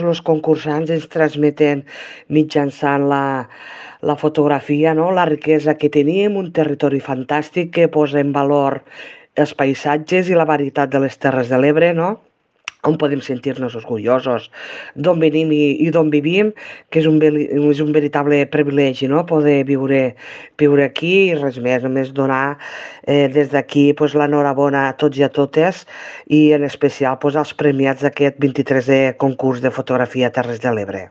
Els concursants ens transmeten mitjançant la fotografia, no? La riquesa que tenim, un territori fantàstic que posa en valor els paisatges i la varietat de les Terres de l'Ebre, no? On podem sentir-nos orgullosos d'on venim i d'on vivim, que és un veritable privilegi, no? Poder viure aquí i res més, només donar des d'aquí pues, l'enhorabona a tots i a totes i en especial pues, als premiats d'aquest 23è concurs de fotografia Terres de l'Ebre.